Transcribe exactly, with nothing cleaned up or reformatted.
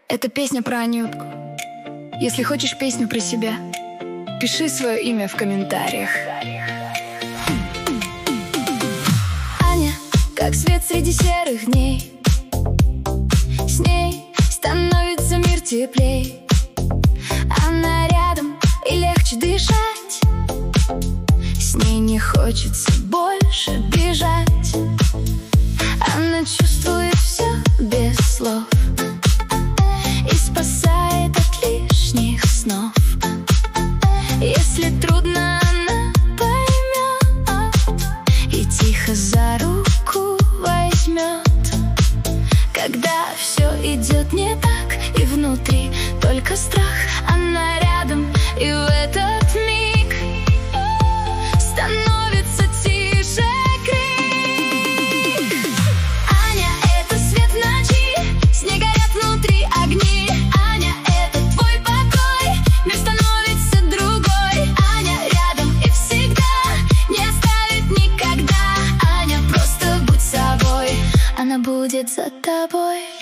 Это песня про Анютку. Если хочешь песню про себя, пиши свое имя в комментариях. Аня, как свет среди серых дней, с ней становится мир теплей. Она рядом и легче дышать, с ней не хочется больше бежать. Она чувствует все без слов и спасает от лишних снов. Если трудно, она поймет и тихо за руку возьмет. Когда все идет не так и внутри только страх, она рядом, и в этот миг становится тише крик. Аня — это свет в ночи, с ней горят внутри огни. Аня — это твой покой, мир становится другой. Аня рядом и всегда, не оставит никогда. Аня, просто будь собой, она будет за тобой.